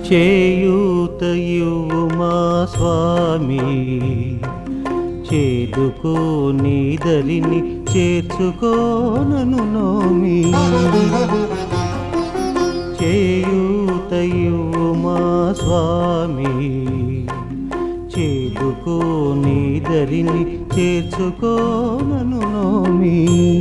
చేయూతయుమా స్వామి, చేదుకో నీదరిని చేర్చుకోనను నోమి. చేయూతయుమా స్వామి, చేదుకో నీదరిని చేర్చుకోనను నోమి.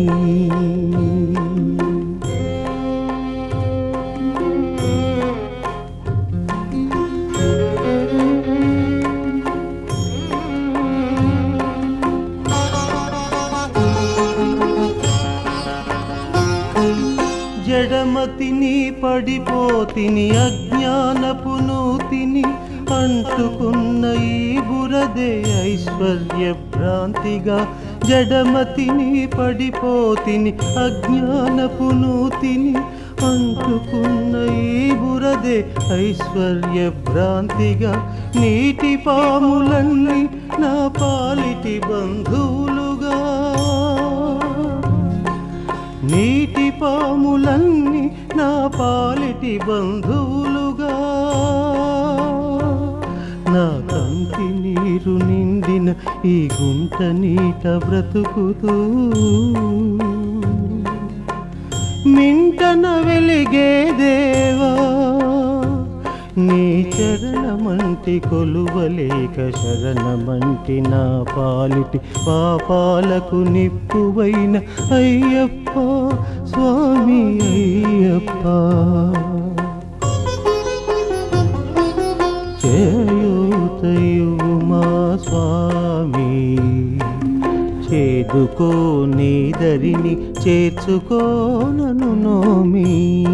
జడమతిని పడిపోతిని అజ్ఞానపు నూతిని, అంటుకున్న ఈ బురదే ఐశ్వర్య భ్రాంతిగా. జడమతిని పడిపోతిని అజ్ఞానపు నూతిని, అంటుకున్న ఈ బురదే ఐశ్వర్య భ్రాంతిగా. నీటి పాములన్నీ నా పాలిటి బంధువులుగా, నీటి పాములన్నీ నా పాలిటి బంధువులుగా. నా కంటి నీరు నిండిన ఈ గుంట నీట బ్రతుకుతూ, మింటన వెలిగే దేవా నీ చరణమంటి కొలువలేక శరణమంటి నా పాలిటి పాపాలకు నిప్పువైన అయ్యప్ప స్వామి అయ్యప్ప. చేయూతయుమా స్వామి, చేదుకో నీదరిని చేర్చుకోనను నోమి.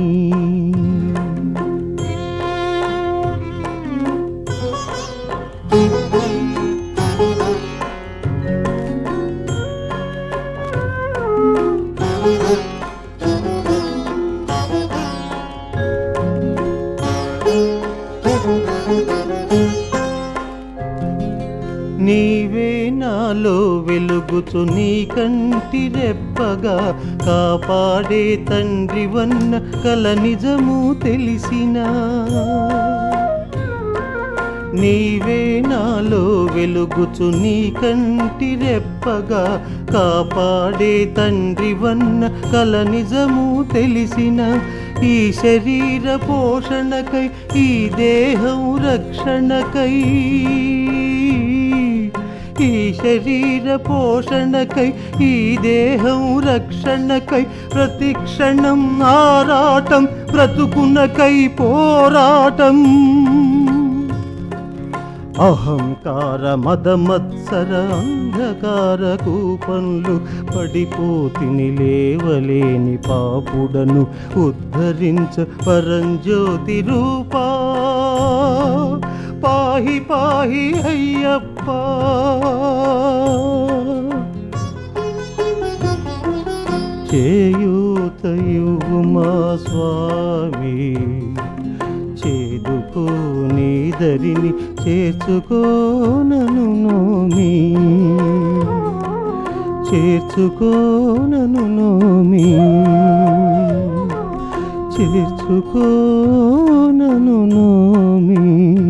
నీవే నాలో వెలుగుచు నీ కంటి రెప్పగా, కాపాడే తండ్రి వన్న కల నిజము తెలిసినా. నీవే నాలో వెలుగుచు నీ కంటి రెప్పగా, కాపాడే తండ్రి వన్న కల నిజము తెలిసిన. ఈ శరీర పోషణకై ఈ దేహం రక్షణకై, ఈ శరీర పోషణకై ఈ దేహం రక్షణకై, ప్రతి క్షణం ఆరాటం బ్రతుకునకై పోరాటం. అహంకార మదమత్సర అంధకార కూపంలు పడిపోతిని లేవలేని పాపుడను, ఉద్ధరించ పరంజ్యోతి రూపా పాహి పాహి అయ్యప్ప. చేయూతయుమా స్వామి, చేదుకో నీదరిని చేర్చుకోనను నోమి. చేర్చుకోనను నోమి, చేర్చుకోనను నోమి.